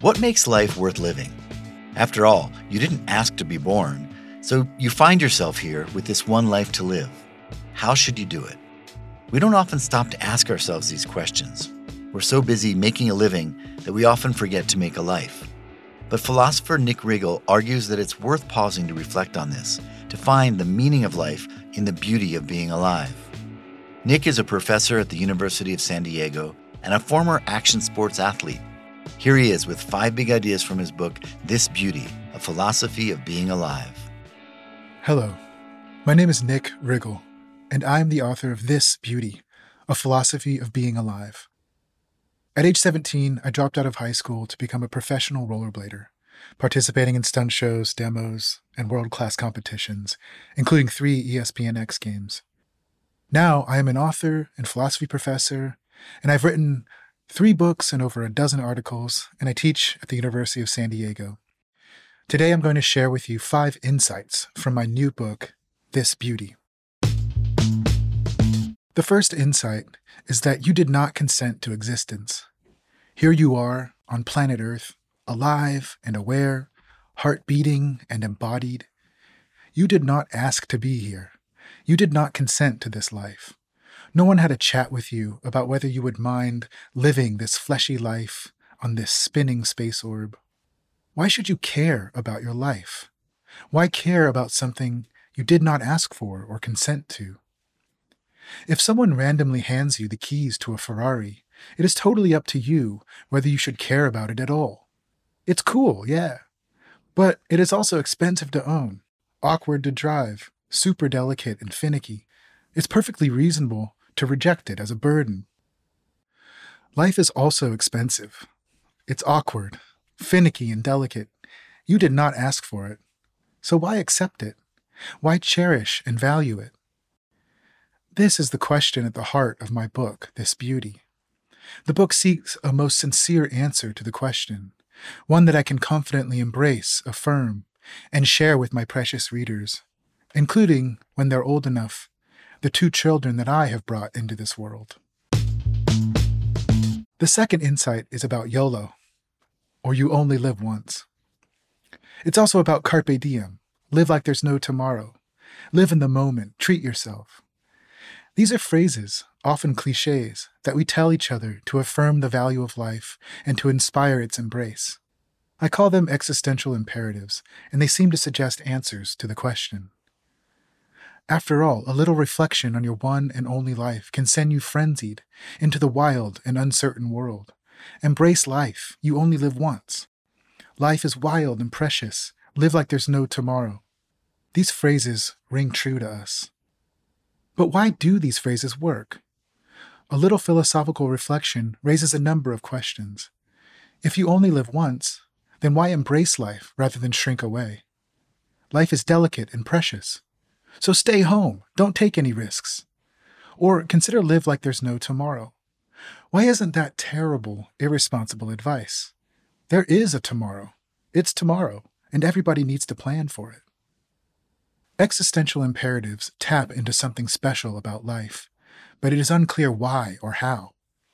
What makes life worth living? After all, you didn't ask to be born, so you find yourself here with this one life to live. How should you do it? We don't often stop to ask ourselves these questions. We're so busy making a living that we often forget to make a life. But philosopher Nick Riggle argues that it's worth pausing to reflect on this, to find the meaning of life in the beauty of being alive. Nick is a professor at the University of San Diego and a former action sports athlete. Here he is with 5 big ideas from his book, This Beauty, A Philosophy of Being Alive. Hello, my name is Nick Riggle, and I'm the author of This Beauty, A Philosophy of Being Alive. At age 17, I dropped out of high school to become a professional rollerblader, participating in stunt shows, demos, and world-class competitions, including 3 ESPN X Games. Now, I am an author and philosophy professor, and I've written 3 books and over a dozen articles, and I teach at the University of San Diego. Today, I'm going to share with you 5 insights from my new book, This Beauty. The first insight is that you did not consent to existence. Here you are on planet Earth, alive and aware, heart beating and embodied. You did not ask to be here. You did not consent to this life. No one had a chat with you about whether you would mind living this fleshy life on this spinning space orb. Why should you care about your life? Why care about something you did not ask for or consent to? If someone randomly hands you the keys to a Ferrari, it is totally up to you whether you should care about it at all. It's cool, yeah, but it is also expensive to own, awkward to drive, super delicate and finicky. It's perfectly reasonable to reject it as a burden. Life is also expensive. It's awkward, finicky, and delicate. You did not ask for it. So why accept it? Why cherish and value it? This is the question at the heart of my book, This Beauty. The book seeks a most sincere answer to the question, one that I can confidently embrace, affirm, and share with my precious readers, including, when they're old enough, the 2 children that I have brought into this world. The second insight is about YOLO, or you only live once. It's also about carpe diem, live like there's no tomorrow, live in the moment, treat yourself. These are phrases, often cliches, that we tell each other to affirm the value of life and to inspire its embrace. I call them existential imperatives, and they seem to suggest answers to the question. After all, a little reflection on your one and only life can send you frenzied into the wild and uncertain world. Embrace life. You only live once. Life is wild and precious. Live like there's no tomorrow. These phrases ring true to us. But why do these phrases work? A little philosophical reflection raises a number of questions. If you only live once, then why embrace life rather than shrink away? Life is delicate and precious. So stay home, don't take any risks. Or consider live like there's no tomorrow. Why isn't that terrible, irresponsible advice? There is a tomorrow. It's tomorrow, and everybody needs to plan for it. Existential imperatives tap into something special about life, but it is unclear why or how.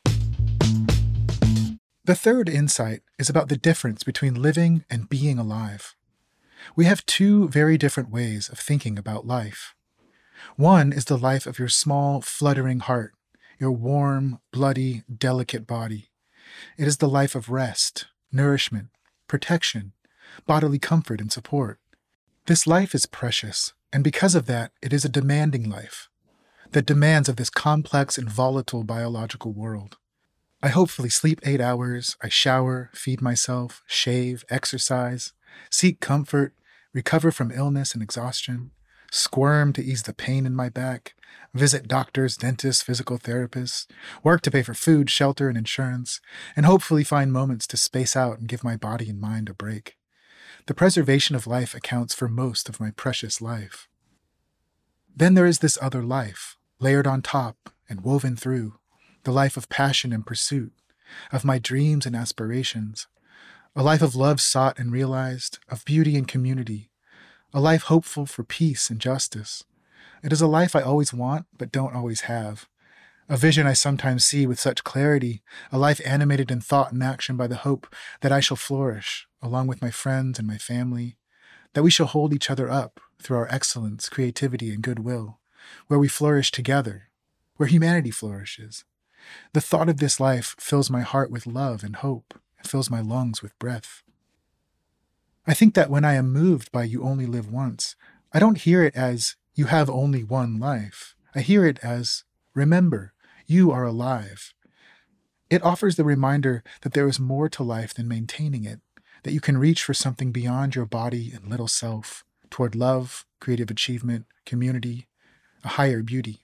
The third insight is about the difference between living and being alive. We have 2 very different ways of thinking about life. One is the life of your small, fluttering heart, your warm, bloody, delicate body. It is the life of rest, nourishment, protection, bodily comfort and support. This life is precious, and because of that, it is a demanding life that demands of this complex and volatile biological world. I hopefully sleep 8 hours, I shower, feed myself, shave, exercise, seek comfort, recover from illness and exhaustion, squirm to ease the pain in my back, visit doctors, dentists, physical therapists, work to pay for food, shelter, and insurance, and hopefully find moments to space out and give my body and mind a break. The preservation of life accounts for most of my precious life. Then there is this other life, layered on top and woven through, the life of passion and pursuit, of my dreams and aspirations, a life of love sought and realized, of beauty and community, a life hopeful for peace and justice. It is a life I always want but don't always have, A vision I sometimes see with such clarity, a life animated in thought and action by the hope that I shall flourish, along with my friends and my family, that we shall hold each other up through our excellence, creativity, and goodwill, where we flourish together, where humanity flourishes. The thought of this life fills my heart with love and hope, and fills my lungs with breath. I think that when I am moved by "You Only Live Once," I don't hear it as "you have only one life." I hear it as, "Remember, you are alive." It offers the reminder that there is more to life than maintaining it, that you can reach for something beyond your body and little self, toward love, creative achievement, community, a higher beauty.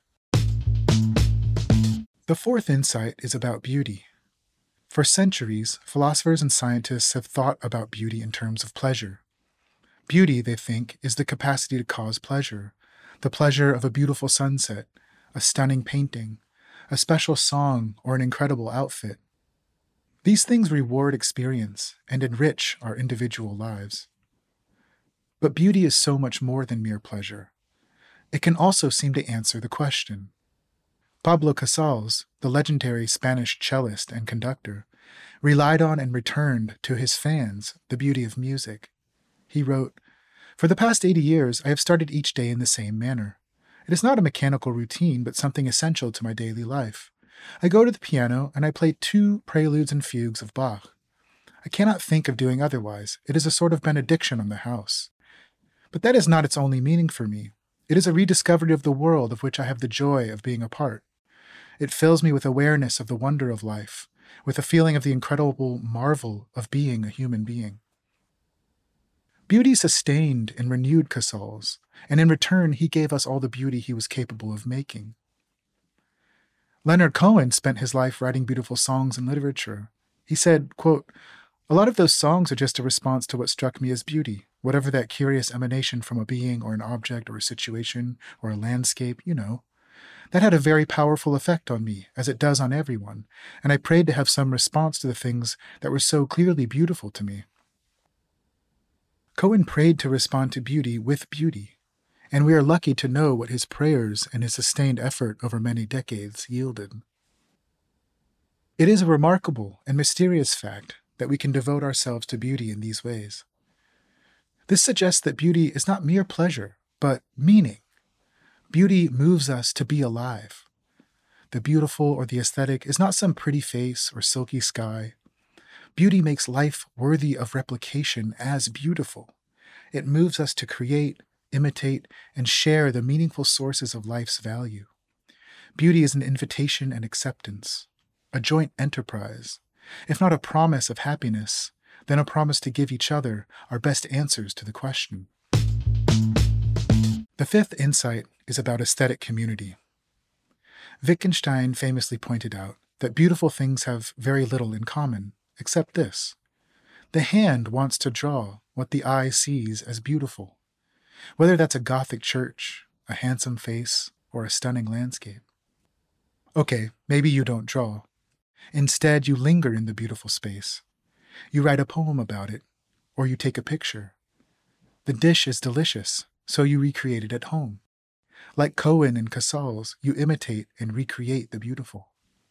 The fourth insight is about beauty. For centuries, philosophers and scientists have thought about beauty in terms of pleasure. Beauty, they think, is the capacity to cause pleasure, the pleasure of a beautiful sunset, a stunning painting, a special song, or an incredible outfit. These things reward experience and enrich our individual lives. But beauty is so much more than mere pleasure. It can also seem to answer the question. Pablo Casals, the legendary Spanish cellist and conductor, relied on and returned to his fans the beauty of music. He wrote, "For the past 80 years, I have started each day in the same manner. It is not a mechanical routine, but something essential to my daily life. I go to the piano and I play 2 preludes and fugues of Bach. I cannot think of doing otherwise. It is a sort of benediction on the house. But that is not its only meaning for me. It is a rediscovery of the world of which I have the joy of being a part. It fills me with awareness of the wonder of life, with a feeling of the incredible marvel of being a human being." Beauty sustained and renewed Casals, and in return he gave us all the beauty he was capable of making. Leonard Cohen spent his life writing beautiful songs and literature. He said, quote, "A lot of those songs are just a response to what struck me as beauty, whatever that curious emanation from a being or an object or a situation or a landscape, you know. That had a very powerful effect on me, as it does on everyone, and I prayed to have some response to the things that were so clearly beautiful to me." Cohen prayed to respond to beauty with beauty, and we are lucky to know what his prayers and his sustained effort over many decades yielded. It is a remarkable and mysterious fact that we can devote ourselves to beauty in these ways. This suggests that beauty is not mere pleasure, but meaning. Beauty moves us to be alive. The beautiful or the aesthetic is not some pretty face or silky sky. Beauty makes life worthy of replication as beautiful. It moves us to create, imitate, and share the meaningful sources of life's value. Beauty is an invitation and acceptance, a joint enterprise. If not a promise of happiness, then a promise to give each other our best answers to the question. The fifth insight is about aesthetic community. Wittgenstein famously pointed out that beautiful things have very little in common, except this. The hand wants to draw what the eye sees as beautiful, whether that's a Gothic church, a handsome face, or a stunning landscape. Okay, maybe you don't draw. Instead, you linger in the beautiful space. You write a poem about it, or you take a picture. The dish is delicious, so you recreate it at home. Like Cohen and Casals, you imitate and recreate the beautiful.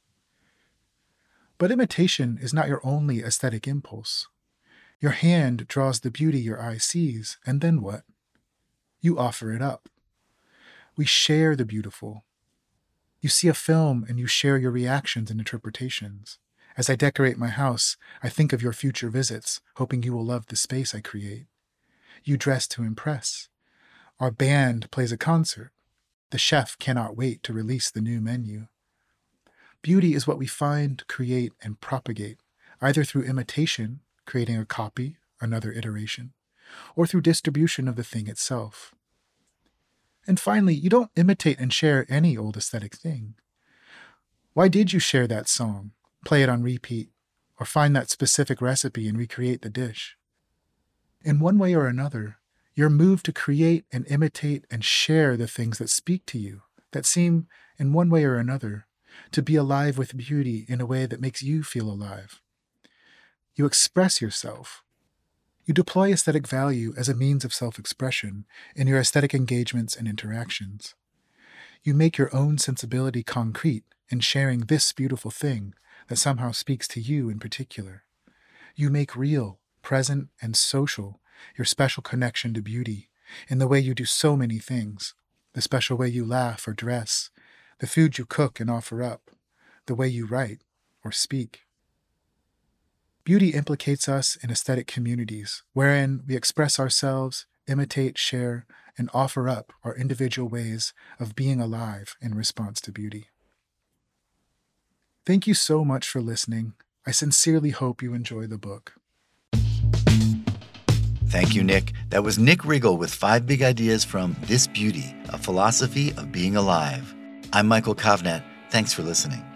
But imitation is not your only aesthetic impulse. Your hand draws the beauty your eye sees, and then what? You offer it up. We share the beautiful. You see a film and you share your reactions and interpretations. As I decorate my house, I think of your future visits, hoping you will love the space I create. You dress to impress. Our band plays a concert. The chef cannot wait to release the new menu. Beauty is what we find, create, and propagate, either through imitation, creating a copy, another iteration, or through distribution of the thing itself. And finally, you don't imitate and share any old aesthetic thing. Why did you share that song, play it on repeat, or find that specific recipe and recreate the dish? In one way or another, you're moved to create and imitate and share the things that speak to you, that seem, in one way or another, to be alive with beauty in a way that makes you feel alive. You express yourself. You deploy aesthetic value as a means of self-expression in your aesthetic engagements and interactions. You make your own sensibility concrete in sharing this beautiful thing that somehow speaks to you in particular. You make real, present, and social your special connection to beauty in the way you do so many things, the special way you laugh or dress, the food you cook and offer up, the way you write or speak. Beauty implicates us in aesthetic communities, wherein we express ourselves, imitate, share, and offer up our individual ways of being alive in response to beauty. Thank you so much for listening. I sincerely hope you enjoy the book. Thank you, Nick. That was Nick Riggle with 5 big ideas from This Beauty, a philosophy of being alive. I'm Michael Kovnat. Thanks for listening.